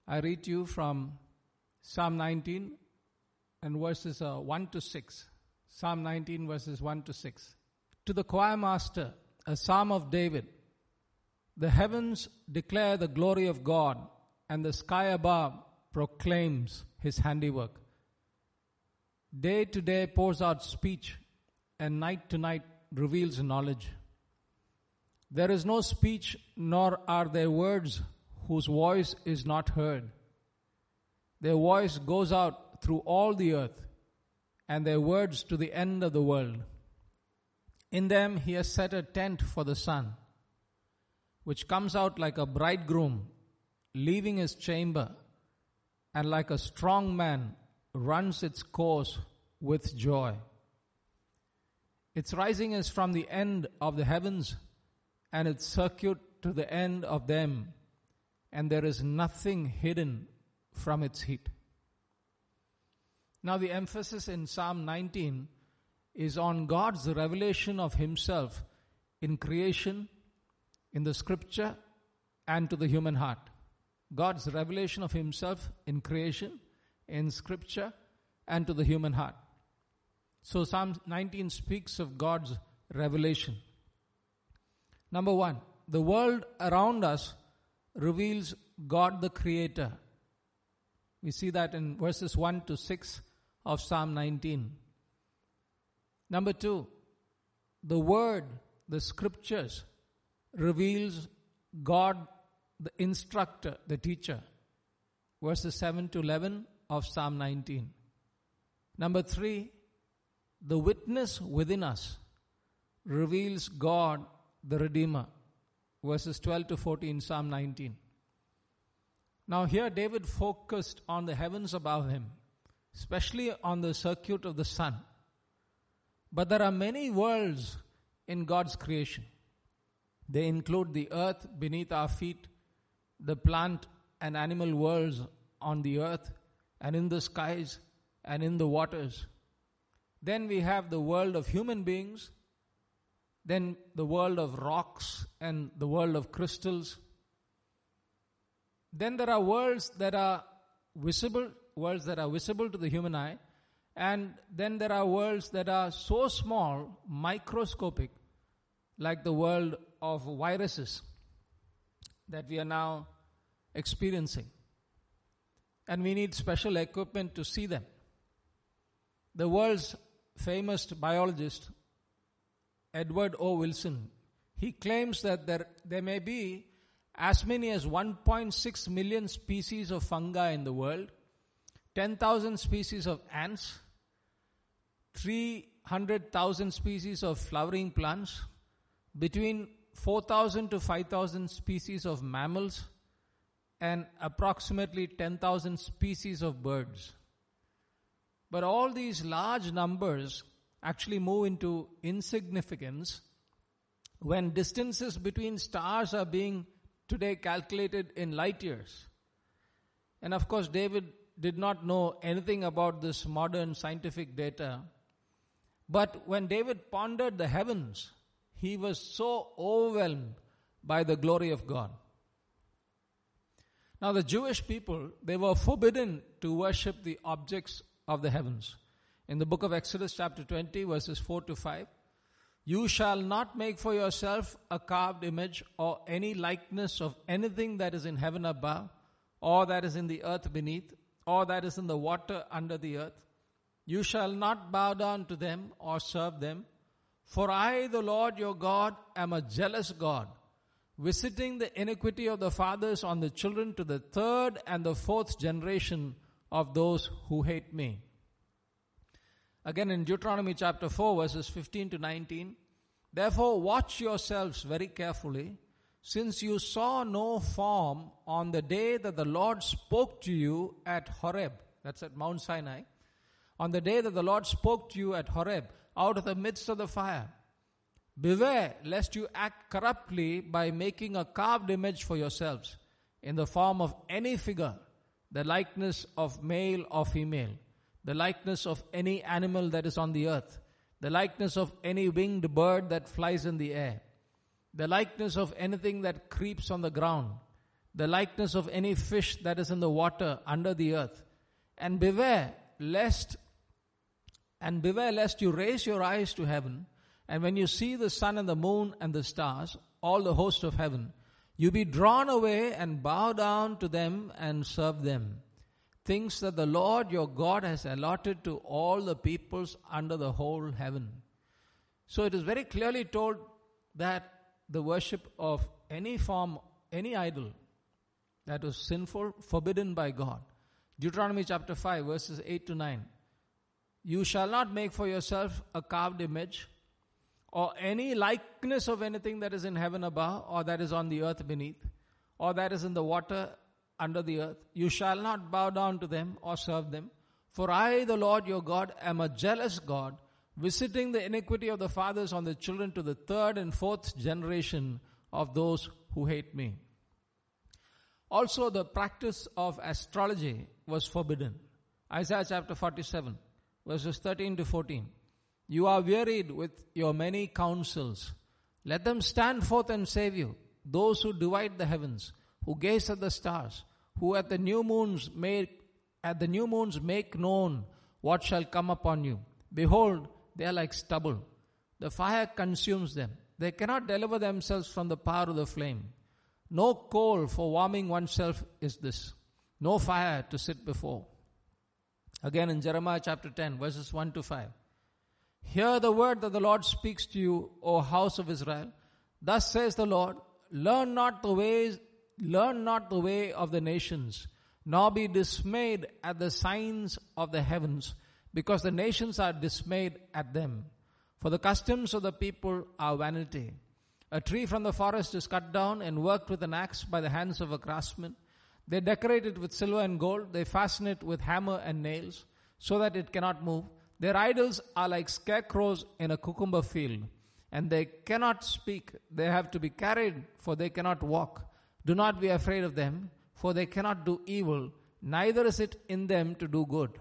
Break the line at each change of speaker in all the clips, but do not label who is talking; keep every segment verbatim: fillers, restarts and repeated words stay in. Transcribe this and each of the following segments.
I read to you from Psalm nineteen and verses uh, one to six. Psalm nineteen verses one to six. To the choir master, a psalm of David. The heavens declare the glory of God, and the sky above proclaims his handiwork. Day to day pours out speech, and night to night reveals knowledge. There is no speech, nor are there words whose voice is not heard. Their voice goes out through all the earth, and their words to the end of the world. In them he has set a tent for the sun, which comes out like a bridegroom leaving his chamber, and like a strong man runs its course with joy. Its rising is from the end of the heavens, and its circuit to the end of them, and there is nothing hidden from its heat. Now the emphasis in Psalm nineteen is on God's revelation of himself in creation, in the scripture, and to the human heart. God's revelation of himself in creation, in scripture, and to the human heart. So Psalm nineteen speaks of God's revelation. Number one, the world around us reveals God the Creator. We see that in verses one to six of Psalm nineteen. Number two, the Word, the Scriptures, reveals God the instructor, the teacher. Verses seven to eleven of Psalm nineteen. Number three, the witness within us reveals God the Redeemer. Verses twelve to fourteen, Psalm nineteen. Now here David focused on the heavens above him, especially on the circuit of the sun. But there are many worlds in God's creation. They include the earth beneath our feet, the plant and animal worlds on the earth, and in the skies, and in the waters. Then we have the world of human beings, then the world of rocks and the world of crystals. Then there are worlds that are visible, worlds that are visible to the human eye, and then there are worlds that are so small, microscopic, like the world of viruses that we are now experiencing. And we need special equipment to see them. The world's famous biologist, Edward O. Wilson, he claims that there, there may be as many as one point six million species of fungi in the world, ten thousand species of ants, three hundred thousand species of flowering plants, between four thousand to five thousand species of mammals, and approximately ten thousand species of birds. But all these large numbers actually move into insignificance when distances between stars are being today calculated in light years. And of course, David did not know anything about this modern scientific data. But when David pondered the heavens, he was so overwhelmed by the glory of God. Now the Jewish people, they were forbidden to worship the objects of the heavens. In the book of Exodus chapter twenty verses four to five, you shall not make for yourself a carved image or any likeness of anything that is in heaven above, or that is in the earth beneath, or that is in the water under the earth. You shall not bow down to them or serve them. For I, the Lord your God, am a jealous God, visiting the iniquity of the fathers on the children to the third and the fourth generation of those who hate me. Again in Deuteronomy chapter four verses fifteen to nineteen, therefore watch yourselves very carefully, since you saw no form on the day that the Lord spoke to you at Horeb, that's at Mount Sinai, on the day that the Lord spoke to you at Horeb, out of the midst of the fire. Beware lest you act corruptly by making a carved image for yourselves in the form of any figure, the likeness of male or female, the likeness of any animal that is on the earth, the likeness of any winged bird that flies in the air, the likeness of anything that creeps on the ground, the likeness of any fish that is in the water under the earth. And beware lest, and beware lest you raise your eyes to heaven, and when you see the sun and the moon and the stars, all the host of heaven, you be drawn away and bow down to them and serve them. Things that the Lord your God has allotted to all the peoples under the whole heaven. So it is very clearly told that the worship of any form, any idol that was sinful, forbidden by God. Deuteronomy chapter five, verses eight to nine. You shall not make for yourself a carved image or any likeness of anything that is in heaven above, or that is on the earth beneath, or that is in the water under the earth. You shall not bow down to them or serve them. For I, the Lord your God, am a jealous God, visiting the iniquity of the fathers on the children to the third and fourth generation of those who hate me. Also, the practice of astrology was forbidden. Isaiah chapter forty-seven, verses thirteen to fourteen. You are wearied with your many counsels. Let them stand forth and save you. Those who divide the heavens, who gaze at the stars, who at the new moons make at the new moons make known what shall come upon you. Behold, they are like stubble. The fire consumes them. They cannot deliver themselves from the power of the flame. No coal for warming oneself is this, no fire to sit before. Again in Jeremiah chapter ten, verses one to five. Hear the word that the Lord speaks to you, O house of Israel. Thus says the Lord, learn not the ways, learn not the way of the nations, nor be dismayed at the signs of the heavens, because the nations are dismayed at them. For the customs of the people are vanity. A tree from the forest is cut down and worked with an axe by the hands of a craftsman. They decorate it with silver and gold. They fasten it with hammer and nails, so that it cannot move. Their idols are like scarecrows in a cucumber field, and they cannot speak. They have to be carried, for they cannot walk. Do not be afraid of them, for they cannot do evil, neither is it in them to do good.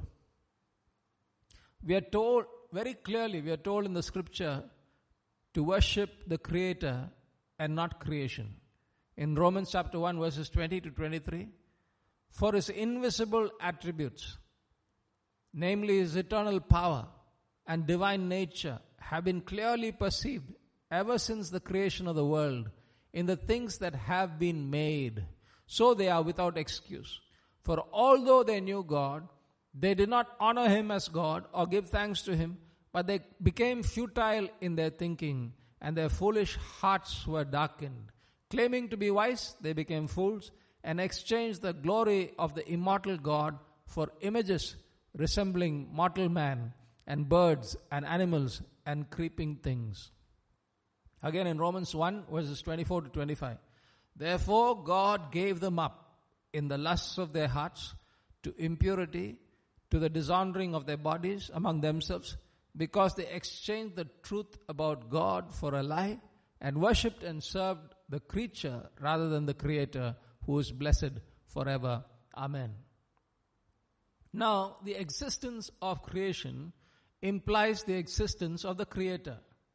We are told, very clearly, we are told in the scripture to worship the Creator and not creation. In Romans chapter one, verses twenty to twenty-three, for his invisible attributes, namely his eternal power and divine nature, have been clearly perceived ever since the creation of the world in the things that have been made. So they are without excuse. For although they knew God, they did not honor him as God or give thanks to him, but they became futile in their thinking, and their foolish hearts were darkened. Claiming to be wise, they became fools and exchanged the glory of the immortal God for images resembling mortal man and birds and animals and creeping things. Again in Romans one, verses twenty-four to twenty-five. Therefore God gave them up in the lusts of their hearts to impurity, to the dishonoring of their bodies among themselves, because they exchanged the truth about God for a lie and worshipped and served the creature rather than the Creator, who is blessed forever. Amen. Now, the existence of creation implies the existence of the Creator.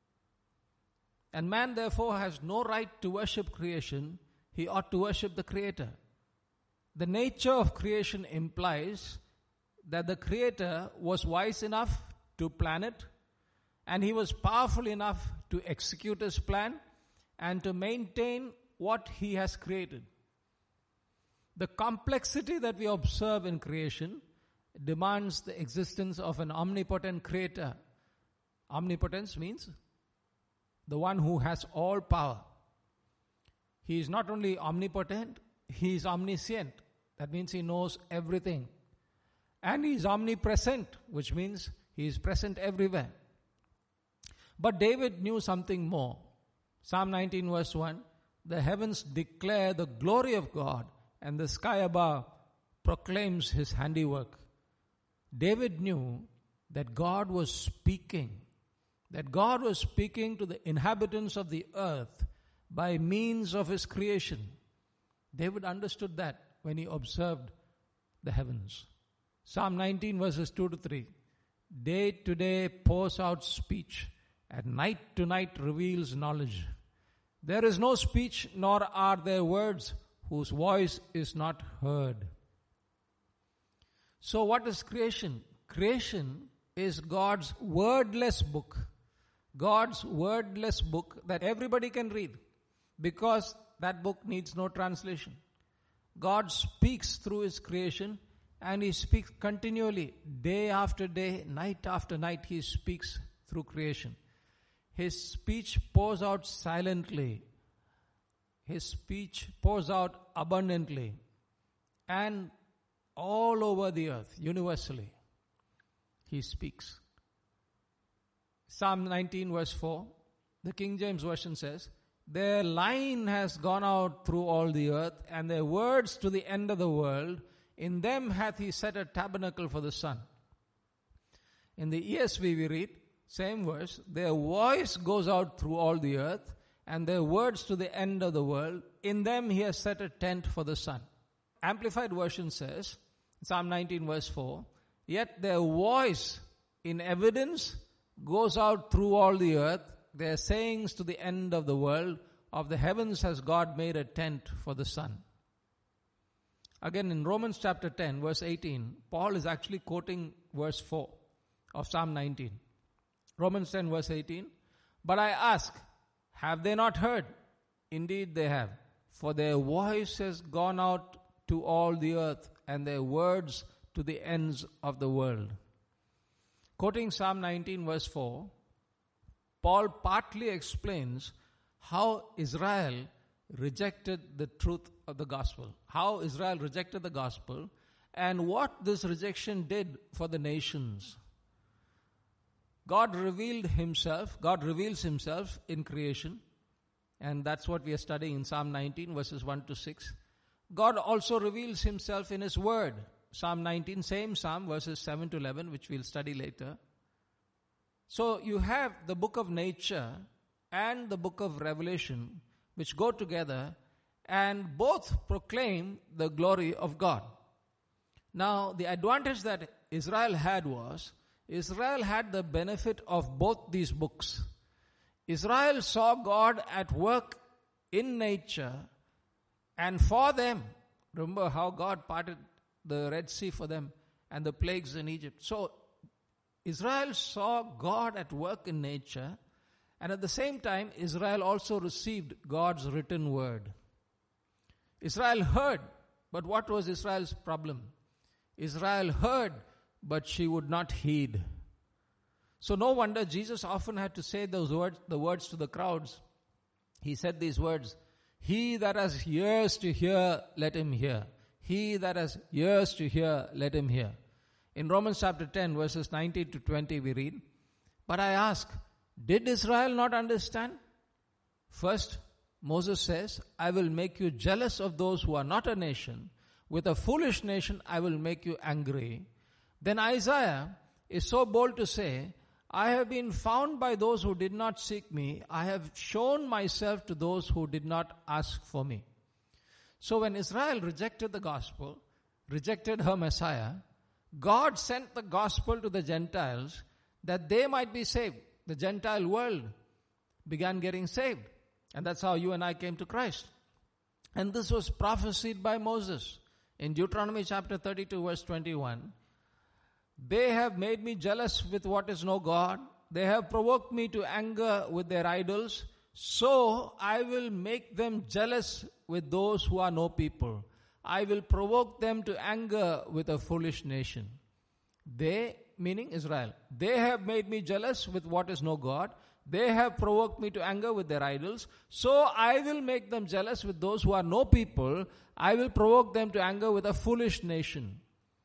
And man therefore has no right to worship creation. He ought to worship the Creator. The nature of creation implies that the Creator was wise enough to plan it, and he was powerful enough to execute his plan and to maintain what he has created. The complexity that we observe in creation demands the existence of an omnipotent Creator. Omnipotence means the one who has all power. He is not only omnipotent, he is omniscient. That means he knows everything. And he is omnipresent, which means he is present everywhere. But David knew something more. Psalm nineteen verse one, the heavens declare the glory of God, and the sky above proclaims his handiwork. David knew that God was speaking, that God was speaking to the inhabitants of the earth by means of his creation. David understood that when he observed the heavens. Psalm nineteen verses two to three. Day to day pours out speech, and night to night reveals knowledge. There is no speech, nor are there words whose voice is not heard. So what is creation? Creation is God's wordless book. God's wordless book that everybody can read, because that book needs no translation. God speaks through His creation, and He speaks continually, day after day, night after night. He speaks through creation. His speech pours out silently. His speech pours out abundantly and all over the earth, universally. He speaks. Psalm nineteen verse four, the King James Version says, "Their line has gone out through all the earth, and their words to the end of the world. In them hath He set a tabernacle for the sun." In the E S V we read, same verse, "Their voice goes out through all the earth, and their words to the end of the world. In them He has set a tent for the sun." Amplified Version says, Psalm nineteen verse four, "Yet their voice in evidence goes out through all the earth, their sayings to the end of the world. Of the heavens has God made a tent for the sun." Again in Romans chapter ten verse eighteen, Paul is actually quoting verse four of Psalm nineteen. Romans ten verse eighteen, "But I ask, have they not heard? Indeed they have. For their voice has gone out to all the earth, and their words to the ends of the world." Quoting Psalm nineteen verse four, Paul partly explains how Israel rejected the truth of the gospel. How Israel rejected the gospel and what this rejection did for the nations. God revealed Himself, God reveals Himself in creation, and that's what we are studying in Psalm nineteen verses one to six. God also reveals Himself in His Word. Psalm nineteen, same Psalm, verses seven to eleven, which we'll study later. So you have the book of nature and the book of Revelation, which go together and both proclaim the glory of God. Now, the advantage that Israel had was, Israel had the benefit of both these books. Israel saw God at work in nature and for them. Remember how God parted the Red Sea for them and the plagues in Egypt. So Israel saw God at work in nature, and at the same time Israel also received God's written word. Israel heard, but what was Israel's problem? Israel heard, but she would not heed. So no wonder Jesus often had to say those words, the words to the crowds. He said these words, "He that has ears to hear, let him hear. He that has ears to hear, let him hear." In Romans chapter ten, verses nineteen to twenty, we read, "But I ask, did Israel not understand? First, Moses says, I will make you jealous of those who are not a nation. With a foolish nation, I will make you angry." Then Isaiah is so bold to say, "I have been found by those who did not seek me. I have shown myself to those who did not ask for me." So when Israel rejected the gospel, rejected her Messiah, God sent the gospel to the Gentiles that they might be saved. The Gentile world began getting saved. And that's how you and I came to Christ. And this was prophesied by Moses. In Deuteronomy chapter thirty-two verse twenty-one, "They have made me jealous with what is no God. They have provoked me to anger with their idols. So I will make them jealous with those who are no people. I will provoke them to anger with a foolish nation." They, meaning Israel, "They have made me jealous with what is no God. They have provoked me to anger with their idols. So I will make them jealous with those who are no people. I will provoke them to anger with a foolish nation."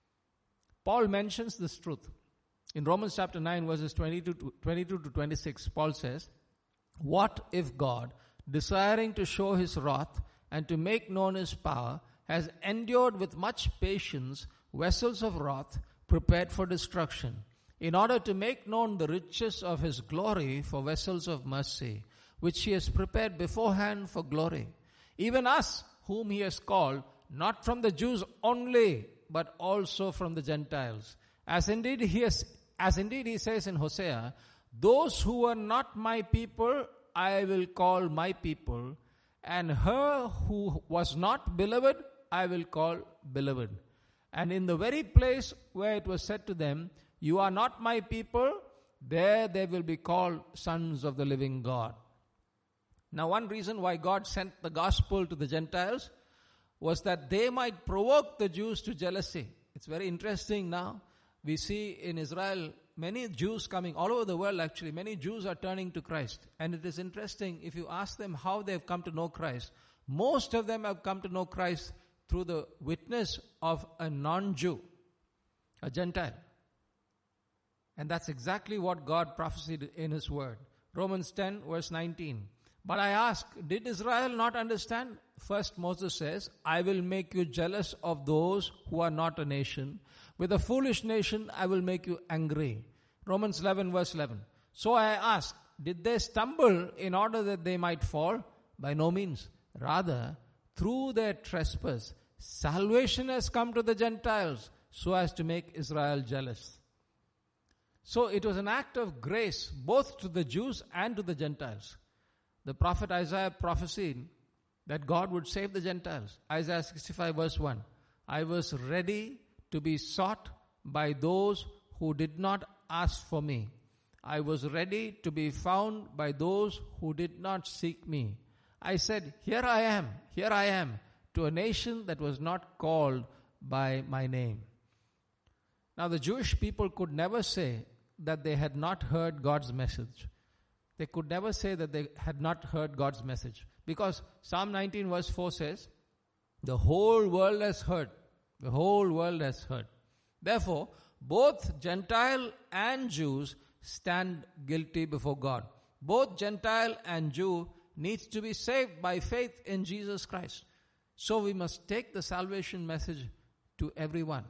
Paul mentions this truth. In Romans chapter nine verses twenty-two to twenty-six, Paul says, "What if God, desiring to show His wrath and to make known His power, has endured with much patience vessels of wrath prepared for destruction, in order to make known the riches of His glory for vessels of mercy, which He has prepared beforehand for glory. Even us, whom He has called, not from the Jews only, but also from the Gentiles. As indeed He has, as indeed He says in Hosea, 'Those who were not my people, I will call my people, and her who was not beloved, I will call beloved. And in the very place where it was said to them, you are not my people, there they will be called sons of the living God. Now, one reason why God sent the gospel to the Gentiles was that they might provoke the Jews to jealousy. It's very interesting now. We see in Israel many Jews coming, all over the world actually, many Jews are turning to Christ. And it is interesting, if you ask them how they have come to know Christ, most of them have come to know Christ through the witness of a non-Jew, a Gentile. And that's exactly what God prophesied in His word. Romans ten verse nineteen. But I ask, did Israel not understand? First Moses says, I will make you jealous of those who are not a nation. With a foolish nation, I will make you angry. Romans eleven verse eleven. So I ask, did they stumble in order that they might fall? By no means. Rather, through their trespass, salvation has come to the Gentiles so as to make Israel jealous. So it was an act of grace both to the Jews and to the Gentiles. The prophet Isaiah prophesied that God would save the Gentiles. Isaiah sixty-five verse one. I was ready to be sought by those who did not ask for me. I was ready to be found by those who did not seek me. I said, here I am, here I am, to a nation that was not called by my name. Now the Jewish people could never say that they had not heard God's message. They could never say that they had not heard God's message. Because Psalm nineteen verse four says, the whole world has heard. The whole world has heard. Therefore, both Gentile and Jews stand guilty before God. Both Gentile and Jew needs to be saved by faith in Jesus Christ. So we must take the salvation message to everyone,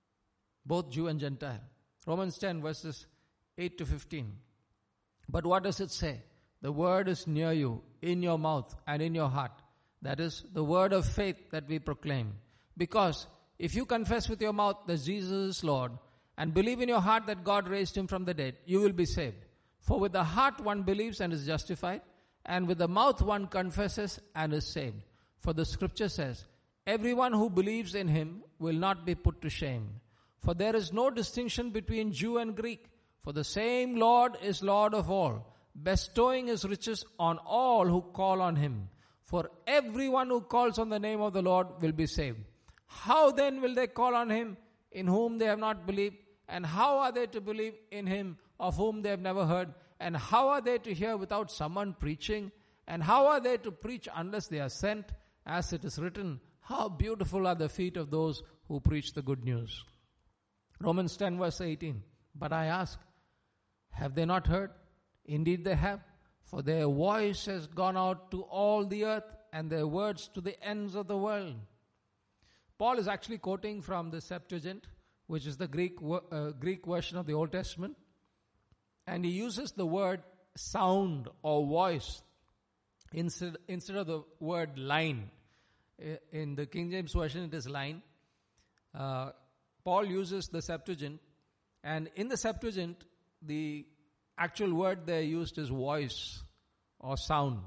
both Jew and Gentile. Romans ten verses eight to fifteen. But what does it say? The word is near you, in your mouth and in your heart. That is the word of faith that we proclaim. Because if you confess with your mouth that Jesus is Lord and believe in your heart that God raised him from the dead, you will be saved. For with the heart one believes and is justified, and with the mouth one confesses and is saved. For the scripture says, everyone who believes in him will not be put to shame. For there is no distinction between Jew and Greek, for the same Lord is Lord of all, bestowing his riches on all who call on him. For everyone who calls on the name of the Lord will be saved. How then will they call on him in whom they have not believed? And how are they to believe in him of whom they have never heard? And how are they to hear without someone preaching? And how are they to preach unless they are sent? As it is written, how beautiful are the feet of those who preach the good news. Romans ten verse eighteen. But I ask, have they not heard? Indeed they have. For their voice has gone out to all the earth, and their words to the ends of the world. Paul is actually quoting from the Septuagint, which is the Greek uh, Greek version of the Old Testament. And he uses the word sound or voice instead, instead of the word line. In the King James Version, it is line. Uh, Paul uses the Septuagint. And in the Septuagint, the actual word there used is voice or sound.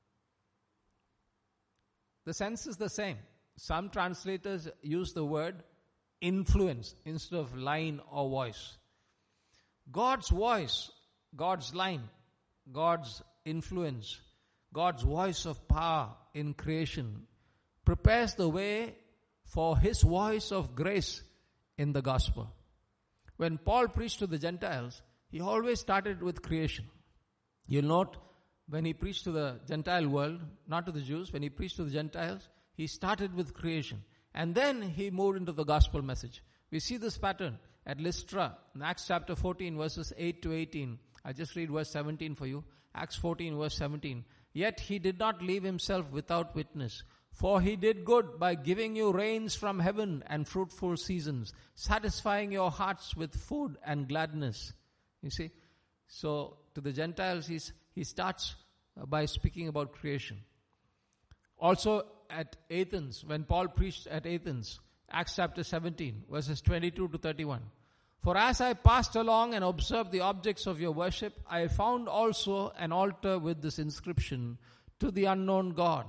The sense is the same. Some translators use the word influence instead of line or voice. God's voice, God's line, God's influence, God's voice of power in creation prepares the way for his voice of grace in the gospel. When Paul preached to the Gentiles, he always started with creation. You'll note when he preached to the Gentile world, not to the Jews, when he preached to the Gentiles, he started with creation. And then he moved into the gospel message. We see this pattern at Lystra in Acts chapter fourteen verses eight to eighteen. I just read verse seventeen for you. Acts fourteen verse seventeen. Yet he did not leave himself without witness. For he did good by giving you rains from heaven and fruitful seasons, satisfying your hearts with food and gladness. You see? So to the Gentiles, he's, he starts by speaking about creation. Also at Athens, when Paul preached at Athens, Acts chapter seventeen, verses twenty-two to thirty-one. For as I passed along and observed the objects of your worship, I found also an altar with this inscription, to the unknown God.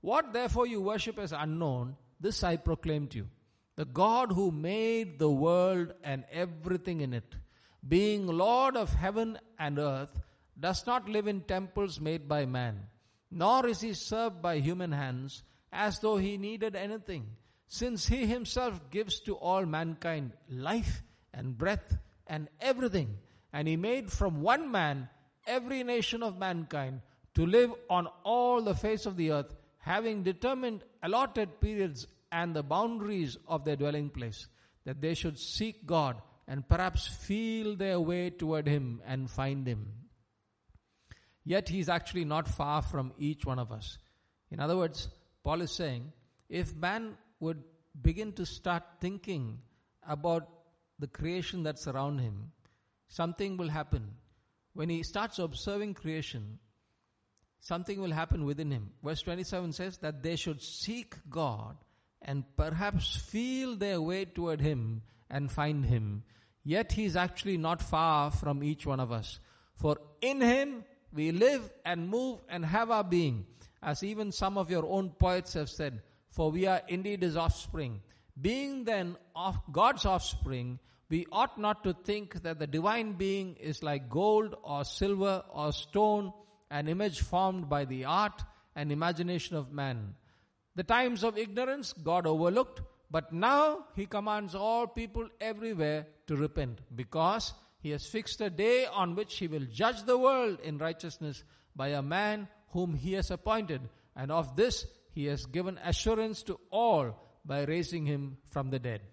What therefore you worship as unknown, this I proclaim to you. The God who made the world and everything in it, being Lord of heaven and earth, does not live in temples made by man, nor is he served by human hands, as though he needed anything, since he himself gives to all mankind life and breath and everything. And he made from one man every nation of mankind to live on all the face of the earth, having determined allotted periods and the boundaries of their dwelling place, that they should seek God and perhaps feel their way toward him and find him. Yet he is actually not far from each one of us. In other words, Paul is saying, if man would begin to start thinking about the creation that's around him, something will happen. When he starts observing creation, something will happen within him. Verse twenty-seven says that they should seek God and perhaps feel their way toward him and find him. Yet he is actually not far from each one of us. For in him we live and move and have our being. As even some of your own poets have said, for we are indeed his offspring. Being then of God's offspring, we ought not to think that the divine being is like gold or silver or stone, an image formed by the art and imagination of man. The times of ignorance God overlooked, but now he commands all people everywhere to repent, because he has fixed a day on which he will judge the world in righteousness by a man whom he has appointed, and of this he has given assurance to all by raising him from the dead.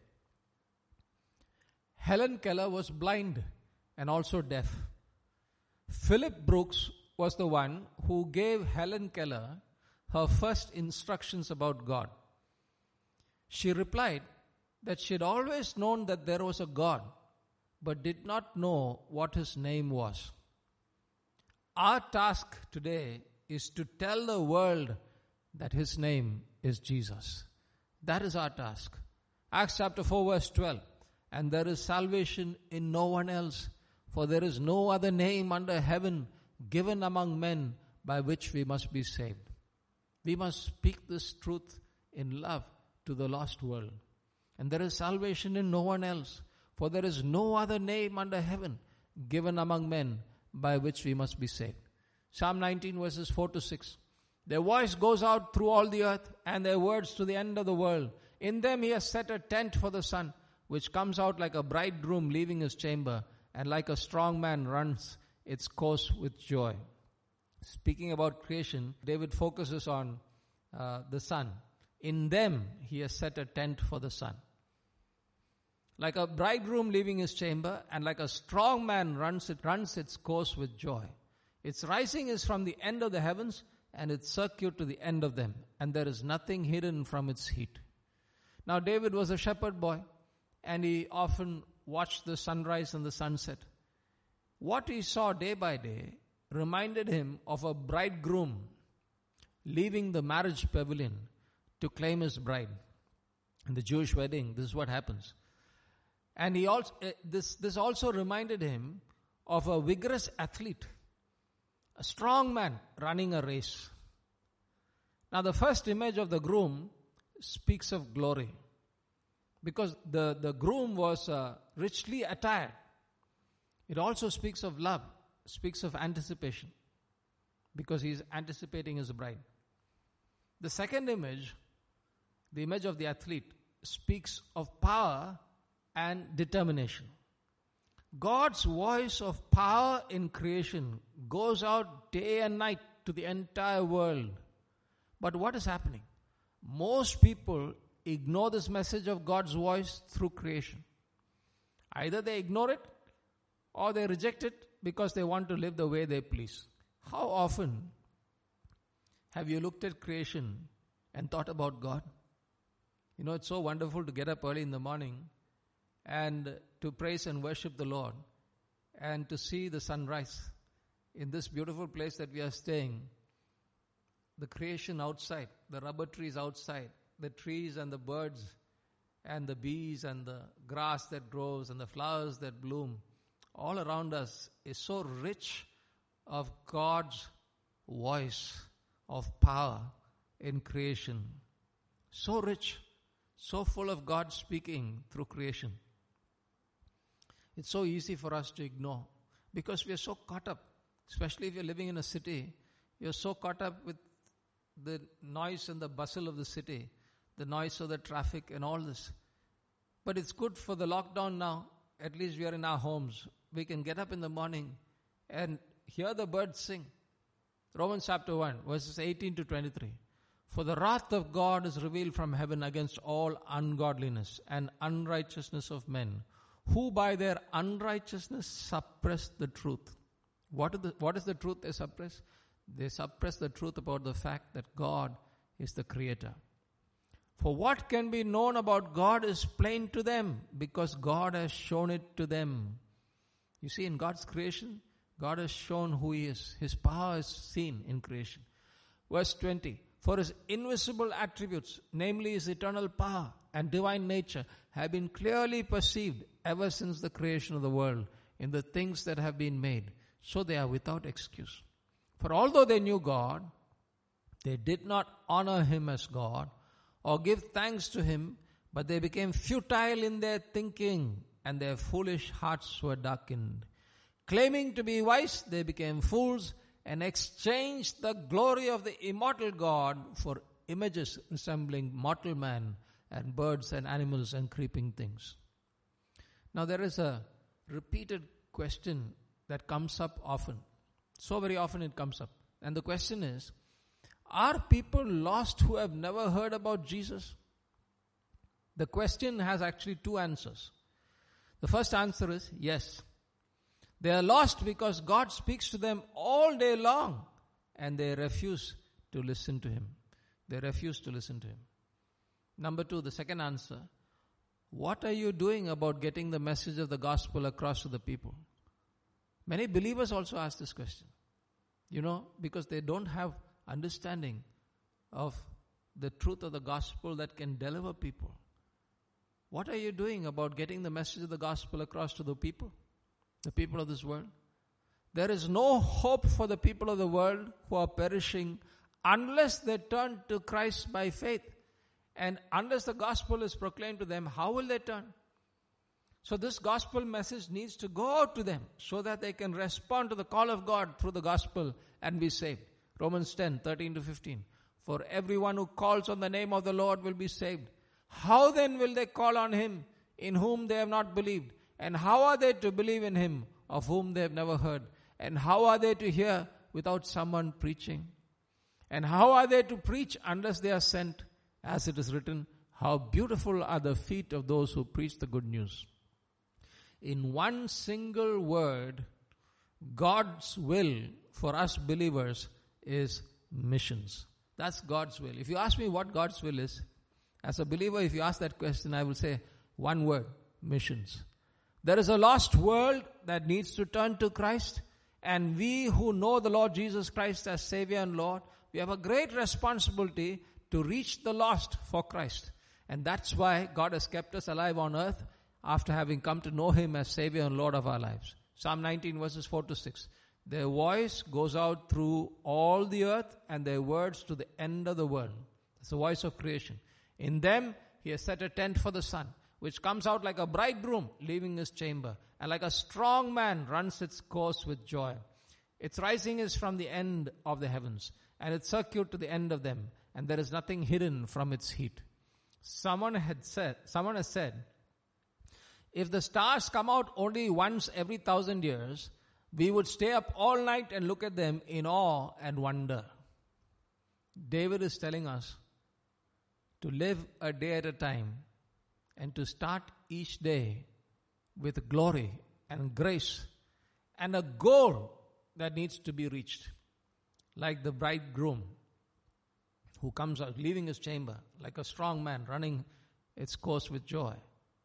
Helen Keller was blind and also deaf. Philip Brooks was the one who gave Helen Keller her first instructions about God. She replied that she had always known that there was a God, but did not know what his name was. Our task today is to tell the world that his name is Jesus. That is our task. Acts chapter four verse twelve. And there is salvation in no one else, for there is no other name under heaven given among men by which we must be saved. We must speak this truth in love to the lost world. And there is salvation in no one else, for there is no other name under heaven given among men by which we must be saved. Psalm nineteen verses four to six. Their voice goes out through all the earth, and their words to the end of the world. In them he has set a tent for the sun, which comes out like a bridegroom leaving his chamber, and like a strong man runs its course with joy. Speaking about creation, David focuses on uh, the sun. In them he has set a tent for the sun. Like a bridegroom leaving his chamber, and like a strong man runs it runs its course with joy. Its rising is from the end of the heavens, and its circuit to the end of them, and there is nothing hidden from its heat. Now David was a shepherd boy, and he often watched the sunrise and the sunset. What he saw day by day reminded him of a bridegroom leaving the marriage pavilion to claim his bride. In the Jewish wedding, this is what happens. And he also uh, this this also reminded him of a vigorous athlete, a strong man running a race. Now the first image of the groom speaks of glory, because the, the groom was uh, richly attired. It also speaks of love, speaks of anticipation, because he is anticipating his bride. The second image, the image of the athlete, speaks of power and determination. God's voice of power in creation goes out day and night to the entire world. But what is happening? Most people ignore this message of God's voice through creation. Either they ignore it or they reject it because they want to live the way they please. How often have you looked at creation and thought about God? You know, it's so wonderful to get up early in the morning and to praise and worship the Lord and to see the sunrise in this beautiful place that we are staying. The creation outside, the rubber trees outside, the trees and the birds and the bees and the grass that grows and the flowers that bloom, all around us is so rich of God's voice of power in creation. So rich, so full of God speaking through creation. It's so easy for us to ignore because we are so caught up, especially if you're living in a city, you're so caught up with the noise and the bustle of the city, the noise of the traffic and all this. But it's good for the lockdown now. At least we are in our homes. We can get up in the morning and hear the birds sing. Romans chapter one, verses eighteen to twenty-three. For the wrath of God is revealed from heaven against all ungodliness and unrighteousness of men, who by their unrighteousness suppress the truth. What is the, what is the truth they suppress? They suppress the truth about the fact that God is the creator. For what can be known about God is plain to them, because God has shown it to them. You see, in God's creation, God has shown who He is. His power is seen in creation. Verse twenty, for His invisible attributes, namely His eternal power and divine nature, have been clearly perceived ever since the creation of the world in the things that have been made, so they are without excuse. For although they knew God, they did not honor Him as God or give thanks to Him, but they became futile in their thinking, and their foolish hearts were darkened. Claiming to be wise, they became fools and exchanged the glory of the immortal God for images resembling mortal man and birds and animals and creeping things. Now there is a repeated question that comes up often. So very often it comes up. And the question is, are people lost who have never heard about Jesus? The question has actually two answers. The first answer is yes. They are lost because God speaks to them all day long and they refuse to listen to Him. They refuse to listen to Him. Number two, the second answer, what are you doing about getting the message of the gospel across to the people? Many believers also ask this question, you know, because they don't have understanding of the truth of the gospel that can deliver people. What are you doing about getting the message of the gospel across to the people, the people of this world? There is no hope for the people of the world who are perishing unless they turn to Christ by faith. And unless the gospel is proclaimed to them, how will they turn? So this gospel message needs to go out to them so that they can respond to the call of God through the gospel and be saved. Romans ten, thirteen to fifteen. For everyone who calls on the name of the Lord will be saved. How then will they call on Him in whom they have not believed? And how are they to believe in Him of whom they have never heard? And how are they to hear without someone preaching? And how are they to preach unless they are sent? As it is written, how beautiful are the feet of those who preach the good news. In one single word, God's will for us believers is missions. That's God's will. If you ask me what God's will is, as a believer, if you ask that question, I will say one word, missions. There is a lost world that needs to turn to Christ, and we who know the Lord Jesus Christ as Savior and Lord, we have a great responsibility to reach the lost for Christ. And that's why God has kept us alive on earth after having come to know Him as Savior and Lord of our lives. Psalm nineteen verses four to six. Their voice goes out through all the earth and their words to the end of the world. It's the voice of creation. In them, He has set a tent for the sun, which comes out like a bridegroom leaving his chamber, and like a strong man runs its course with joy. Its rising is from the end of the heavens, and its circuit to the end of them, and there is nothing hidden from its heat. Someone had said, someone has said, if the stars come out only once every thousand years, we would stay up all night and look at them in awe and wonder. David is telling us to live a day at a time and to start each day with glory and grace and a goal that needs to be reached. Like the bridegroom who comes out, leaving his chamber, like a strong man running its course with joy.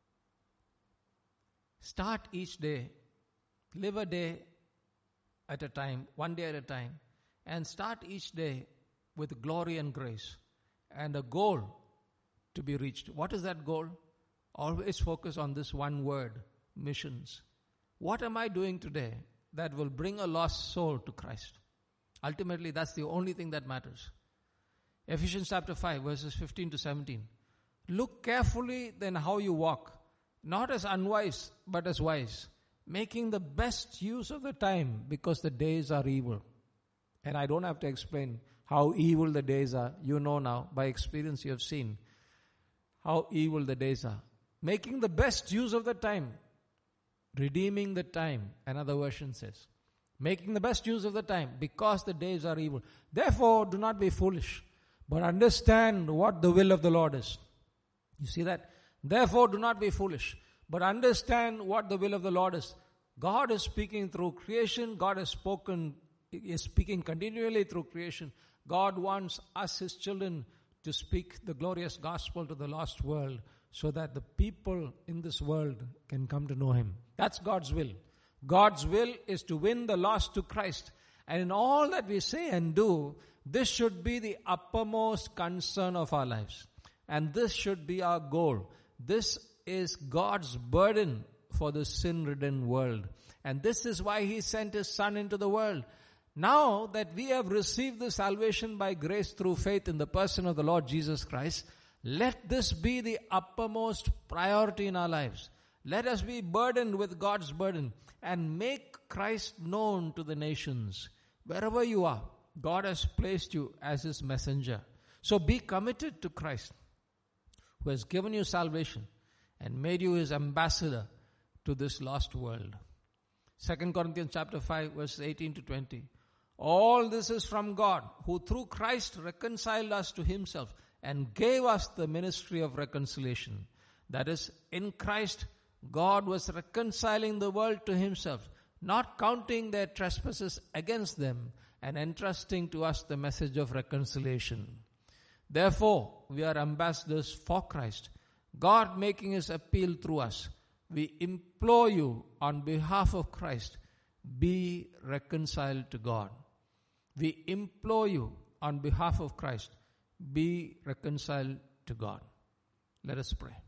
Start each day, live a day at a time, one day at a time, and start each day with glory and grace and a goal to be reached. What is that goal? Always focus on this one word, missions. What am I doing today that will bring a lost soul to Christ? Ultimately, that's the only thing that matters. Ephesians chapter five, verses fifteen to seventeen. Look carefully then how you walk, not as unwise, but as wise, making the best use of the time, because the days are evil. And I don't have to explain how evil the days are. You know now, by experience you have seen how evil the days are. Making the best use of the time, redeeming the time, another version says. Making the best use of the time, because the days are evil. Therefore, do not be foolish, but understand what the will of the Lord is. You see that? Therefore, do not be foolish, but understand what the will of the Lord is. God is speaking through creation. God has spoken, is speaking continually through creation. God wants us, His children, to speak the glorious gospel to the lost world so that the people in this world can come to know Him. That's God's will. God's will is to win the lost to Christ. And in all that we say and do, this should be the uppermost concern of our lives. And this should be our goal. This is God's burden for the sin-ridden world. And this is why He sent His Son into the world. Now that we have received the salvation by grace through faith in the person of the Lord Jesus Christ, let this be the uppermost priority in our lives. Let us be burdened with God's burden and make Christ known to the nations. Wherever you are, God has placed you as His messenger. So be committed to Christ, who has given you salvation and made you His ambassador to this lost world. Second Corinthians chapter five, verses eighteen to twenty. All this is from God, who through Christ reconciled us to Himself and gave us the ministry of reconciliation. That is, in Christ, God was reconciling the world to Himself, not counting their trespasses against them, and entrusting to us the message of reconciliation. Therefore, we are ambassadors for Christ, God making His appeal through us. We implore you on behalf of Christ, be reconciled to God. We implore you on behalf of Christ, be reconciled to God. Let us pray.